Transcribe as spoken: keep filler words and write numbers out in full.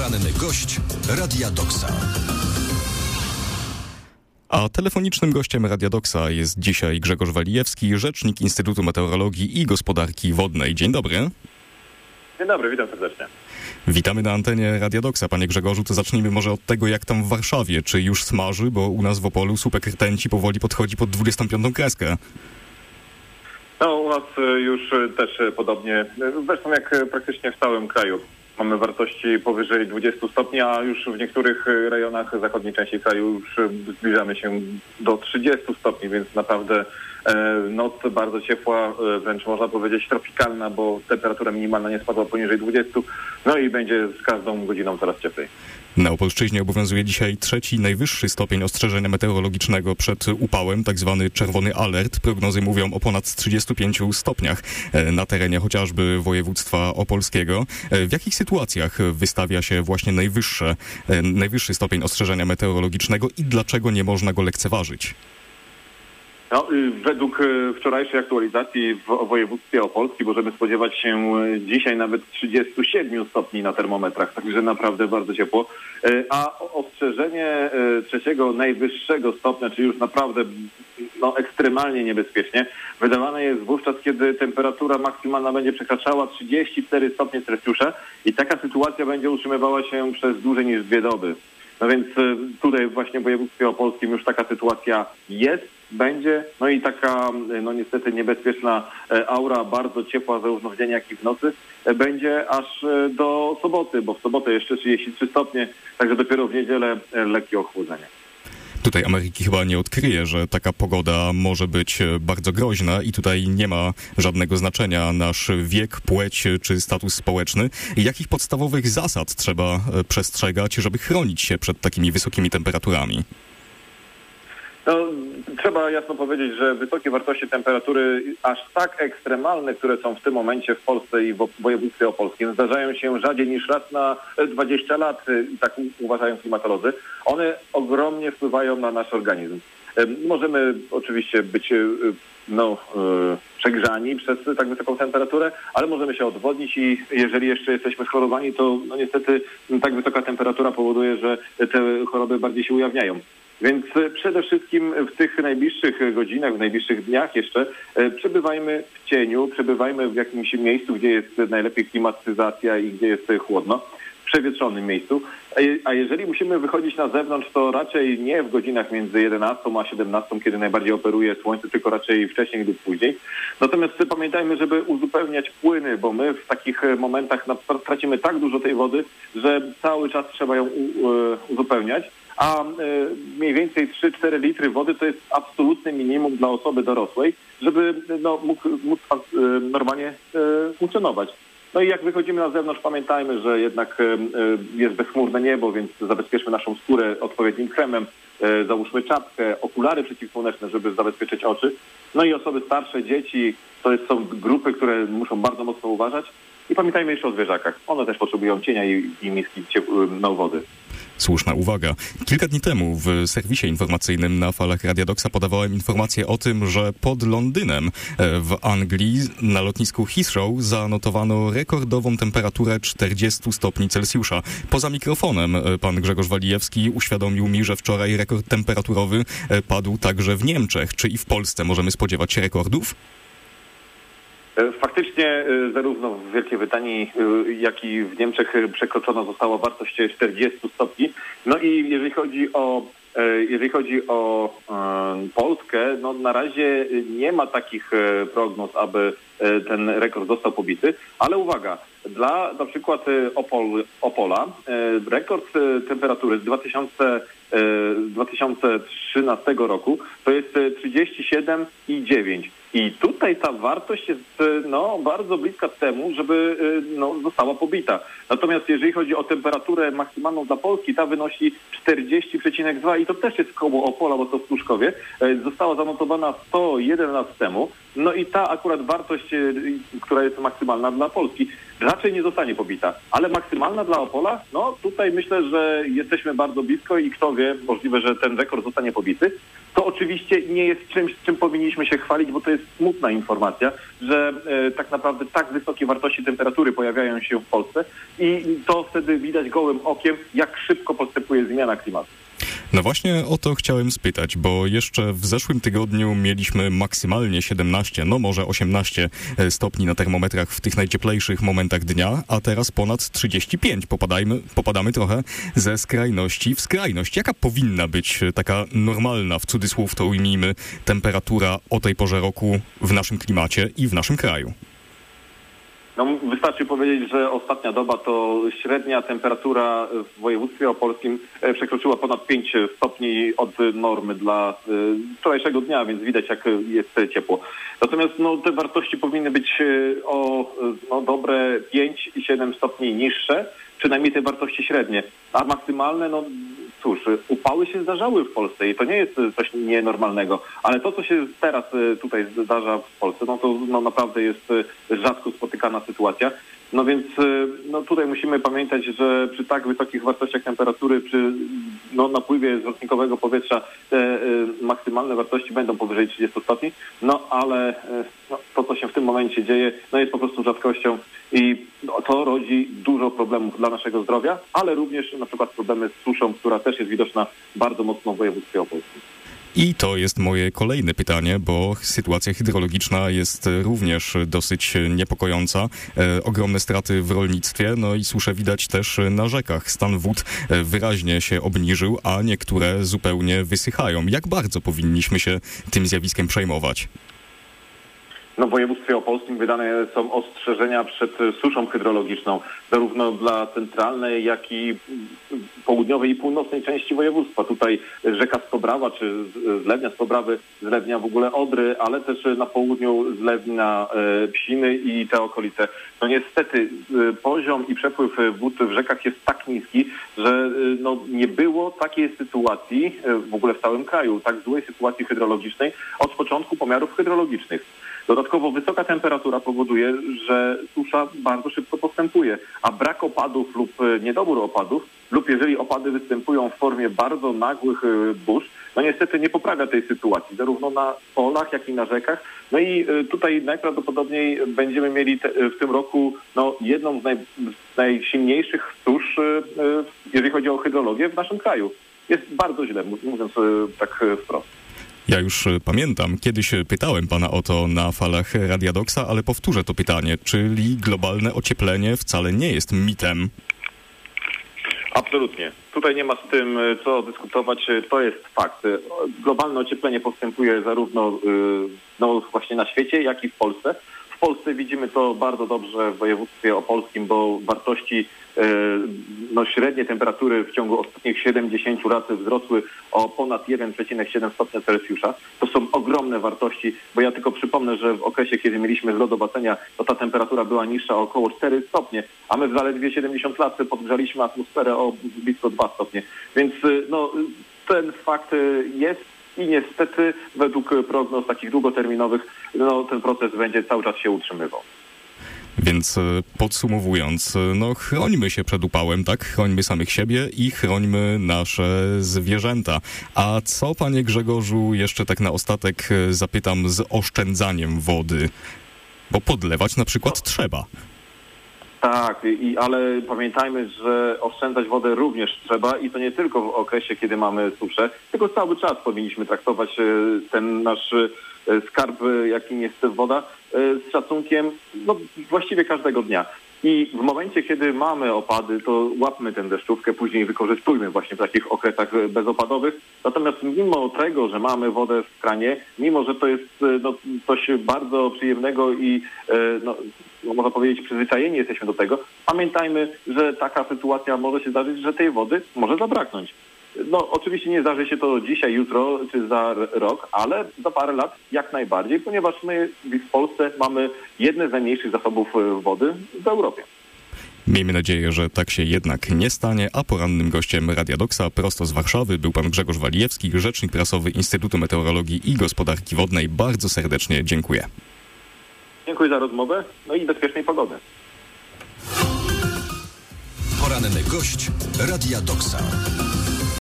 Poranny gość Radia Doksa. A telefonicznym gościem Radia Doksa jest dzisiaj Grzegorz Walijewski, rzecznik Instytutu Meteorologii i Gospodarki Wodnej. Dzień dobry. Dzień dobry, witam serdecznie. Witamy na antenie Radia Doksa. Panie Grzegorzu, to zacznijmy może od tego, jak tam w Warszawie. Czy już smaży? Bo u nas w Opolu słupek rtęci powoli podchodzi pod dwudziestą piątą kreskę. No, u nas już też podobnie, zresztą jak praktycznie w całym kraju. Mamy wartości powyżej dwudziestu stopni, a już w niektórych rejonach zachodniej części kraju już zbliżamy się do trzydziestu stopni, więc naprawdę noc bardzo ciepła, wręcz można powiedzieć tropikalna, bo temperatura minimalna nie spadła poniżej dwudziestu, no i będzie z każdą godziną coraz cieplej. Na Opolszczyźnie obowiązuje dzisiaj trzeci najwyższy stopień ostrzeżenia meteorologicznego przed upałem, tak zwany czerwony alert. Prognozy mówią o ponad trzydziestu pięciu stopniach na terenie chociażby województwa opolskiego. W jakich sytuacjach wystawia się właśnie najwyższe, najwyższy stopień ostrzeżenia meteorologicznego i dlaczego nie można go lekceważyć? No, według wczorajszej aktualizacji w województwie opolskim możemy spodziewać się dzisiaj nawet trzydziestu siedmiu stopni na termometrach, także naprawdę bardzo ciepło. A ostrzeżenie trzeciego najwyższego stopnia, czyli już naprawdę no, ekstremalnie niebezpiecznie, wydawane jest wówczas, kiedy temperatura maksymalna będzie przekraczała trzydzieści cztery stopnie Celsjusza i taka sytuacja będzie utrzymywała się przez dłużej niż dwie doby. No więc tutaj właśnie w województwie opolskim już taka sytuacja jest, będzie, no i taka no niestety niebezpieczna aura, bardzo ciepła zarówno w dzień, jak i w nocy, będzie aż do soboty, bo w sobotę jeszcze trzydzieści trzy stopnie, także dopiero w niedzielę lekkie ochłodzenie. Tutaj Ameryki chyba nie odkryje, że taka pogoda może być bardzo groźna i tutaj nie ma żadnego znaczenia nasz wiek, płeć czy status społeczny. Jakich podstawowych zasad trzeba przestrzegać, żeby chronić się przed takimi wysokimi temperaturami? No, trzeba jasno powiedzieć, że wysokie wartości temperatury, aż tak ekstremalne, które są w tym momencie w Polsce i w województwie opolskim, zdarzają się rzadziej niż raz na dwadzieścia lat, tak uważają klimatolodzy. One ogromnie wpływają na nasz organizm. Możemy oczywiście być no, przegrzani przez tak wysoką temperaturę, ale możemy się odwodnić i jeżeli jeszcze jesteśmy schorowani, to no, niestety tak wysoka temperatura powoduje, że te choroby bardziej się ujawniają. Więc przede wszystkim w tych najbliższych godzinach, w najbliższych dniach jeszcze przebywajmy w cieniu, przebywajmy w jakimś miejscu, gdzie jest najlepiej klimatyzacja i gdzie jest chłodno, w przewietrzonym miejscu. A jeżeli musimy wychodzić na zewnątrz, to raczej nie w godzinach między jedenastą a siedemnastą, kiedy najbardziej operuje słońce, tylko raczej wcześniej lub później. Natomiast pamiętajmy, żeby uzupełniać płyny, bo my w takich momentach tracimy tak dużo tej wody, że cały czas trzeba ją uzupełniać. A mniej więcej trzy cztery litry wody to jest absolutne minimum dla osoby dorosłej, żeby no, mógł, mógł normalnie funkcjonować. No i jak wychodzimy na zewnątrz, pamiętajmy, że jednak jest bezchmurne niebo, więc zabezpieczmy naszą skórę odpowiednim kremem, załóżmy czapkę, okulary przeciwsłoneczne, żeby zabezpieczyć oczy. No i osoby starsze, dzieci, to jest, są grupy, które muszą bardzo mocno uważać. I pamiętajmy jeszcze o zwierzakach. One też potrzebują cienia i, i miski no, wody. Słuszna uwaga. Kilka dni temu w serwisie informacyjnym na falach Radia Doksa podawałem informację o tym, że pod Londynem w Anglii na lotnisku Heathrow zanotowano rekordową temperaturę czterdziestu stopni Celsjusza. Poza mikrofonem pan Grzegorz Walijewski uświadomił mi, że wczoraj rekord temperaturowy padł także w Niemczech. Czy i w Polsce możemy spodziewać się rekordów? Faktycznie zarówno w Wielkiej Brytanii, jak i w Niemczech przekroczona została wartość czterdziestu stopni. No i jeżeli chodzi o jeżeli chodzi o Polskę, no na razie nie ma takich prognoz, aby ten rekord został pobity, ale uwaga, dla na przykład Opol, Opola rekord temperatury z dwa tysiące trzynastego roku to jest trzydzieści siedem i dziewięć. I tutaj ta wartość jest no, bardzo bliska temu, żeby no, została pobita. Natomiast jeżeli chodzi o temperaturę maksymalną dla Polski, ta wynosi czterdzieści przecinek dwa i to też jest koło Opola, bo to w Pruszkowie. Została zanotowana sto jeden lat temu. No i ta akurat wartość, która jest maksymalna dla Polski. raczej nie zostanie pobita. Ale maksymalna dla Opola, no tutaj myślę, że jesteśmy bardzo blisko i kto wie, możliwe, że ten rekord zostanie pobity. To oczywiście nie jest czymś, czym powinniśmy się chwalić, bo to jest smutna informacja, że e, tak naprawdę tak wysokie wartości temperatury pojawiają się w Polsce i to wtedy widać gołym okiem, jak szybko postępuje zmiana klimatu. No właśnie o to chciałem spytać, bo jeszcze w zeszłym tygodniu mieliśmy maksymalnie siedemnaście, no może osiemnaście stopni na termometrach w tych najcieplejszych momentach dnia, a teraz ponad trzydzieści pięć. Popadajmy, popadamy trochę ze skrajności w skrajność. Jaka powinna być taka normalna, w cudzysłów to ujmijmy, temperatura o tej porze roku w naszym klimacie i w naszym kraju? No, wystarczy powiedzieć, że ostatnia doba to średnia temperatura w województwie opolskim przekroczyła ponad pięć stopni od normy dla wczorajszego dnia, więc widać, jak jest ciepło. Natomiast no, te wartości powinny być o no, dobre pięć i siedem stopni niższe, przynajmniej te wartości średnie, a maksymalne, no cóż, upały się zdarzały w Polsce i to nie jest coś nienormalnego, ale to, co się teraz tutaj zdarza w Polsce, no to no, naprawdę jest rzadko spotykana sytuacja. No więc no, tutaj musimy pamiętać, że przy tak wysokich wartościach temperatury, przy no, napływie złotnikowego powietrza te y, maksymalne wartości będą powyżej trzydziestu stopni, no ale y, no, to, co się w tym momencie dzieje, no jest po prostu rzadkością i no, to rodzi dużo problemów dla naszego zdrowia, ale również na przykład problemy z suszą, która też jest widoczna bardzo mocno w województwie opolskim. I to jest moje kolejne pytanie, bo sytuacja hydrologiczna jest również dosyć niepokojąca. E, ogromne straty w rolnictwie, no i suszę widać też na rzekach. Stan wód wyraźnie się obniżył, a niektóre zupełnie wysychają. Jak bardzo powinniśmy się tym zjawiskiem przejmować? No w województwie opolskim wydane są ostrzeżenia przed suszą hydrologiczną, zarówno dla centralnej, jak i południowej i północnej części województwa. Tutaj rzeka Stobrawa, czy zlewnia Stobrawy, zlewnia w ogóle Odry, ale też na południu zlewnia Psiny i te okolice. No niestety poziom i przepływ wód w rzekach jest tak niski, że no nie było takiej sytuacji w ogóle w całym kraju, tak złej sytuacji hydrologicznej od początku pomiarów hydrologicznych. Dodatkowo wysoka temperatura powoduje, że susza bardzo szybko postępuje, a brak opadów lub niedobór opadów, lub jeżeli opady występują w formie bardzo nagłych burz, no niestety nie poprawia tej sytuacji, zarówno na polach, jak i na rzekach. No i tutaj najprawdopodobniej będziemy mieli te, w tym roku no, jedną z, naj, z najsilniejszych susz, jeżeli chodzi o hydrologię w naszym kraju. Jest bardzo źle, mówiąc tak wprost. Ja już pamiętam, kiedyś pytałem pana o to na falach Radia Doksa, ale powtórzę to pytanie, czyli globalne ocieplenie wcale nie jest mitem? Absolutnie. Tutaj nie ma z tym co dyskutować, to jest fakt. Globalne ocieplenie postępuje zarówno no, właśnie na świecie, jak i w Polsce. W Polsce widzimy to bardzo dobrze w województwie opolskim, bo wartości no, średnie temperatury w ciągu ostatnich siedemdziesięciu lat wzrosły o ponad jeden przecinek siedem stopnia Celsjusza. To są ogromne wartości, bo ja tylko przypomnę, że w okresie, kiedy mieliśmy zlodowacenia, to ta temperatura była niższa o około cztery stopnie, a my w zaledwie siedemdziesiąt lat podgrzaliśmy atmosferę o blisko dwa stopnie. Więc no, ten fakt jest i niestety według prognoz takich długoterminowych no, ten proces będzie cały czas się utrzymywał. Więc podsumowując, no chrońmy się przed upałem, tak? Chrońmy samych siebie i chrońmy nasze zwierzęta. A co, panie Grzegorzu, jeszcze tak na ostatek zapytam z oszczędzaniem wody? Bo podlewać na przykład trzeba. Tak, i, ale pamiętajmy, że oszczędzać wodę również trzeba i to nie tylko w okresie, kiedy mamy suszę, tylko cały czas powinniśmy traktować ten nasz skarb, jakim jest woda, z szacunkiem no, właściwie każdego dnia. I w momencie, kiedy mamy opady, to łapmy tę deszczówkę, później wykorzystujmy właśnie w takich okresach bezopadowych. Natomiast mimo tego, że mamy wodę w kranie, mimo że to jest no, coś bardzo przyjemnego i no, można powiedzieć przyzwyczajeni jesteśmy do tego, pamiętajmy, że taka sytuacja może się zdarzyć, że tej wody może zabraknąć. No oczywiście nie zdarzy się to dzisiaj, jutro czy za rok, ale za parę lat jak najbardziej, ponieważ my w Polsce mamy jedne z najmniejszych zasobów wody w Europie. Miejmy nadzieję, że tak się jednak nie stanie, a porannym gościem Radia Doksa prosto z Warszawy był pan Grzegorz Walijewski, rzecznik prasowy Instytutu Meteorologii i Gospodarki Wodnej. Bardzo serdecznie dziękuję. Dziękuję za rozmowę, no i bezpiecznej pogody. Poranny gość Radia Doksa.